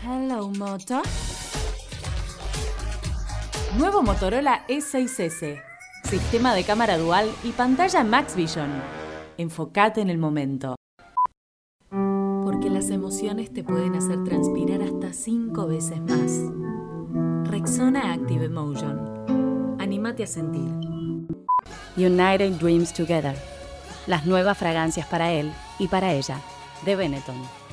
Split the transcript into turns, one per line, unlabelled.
Hello, Moto. Nuevo Motorola E6S. Sistema de cámara dual y pantalla Max Vision. Enfócate en el momento. Porque las emociones te pueden hacer transpirar hasta 5 veces más. Rexona Active Emotion. Anímate a sentir. United Dreams Together. Las nuevas fragancias para él y para ella, de Benetton.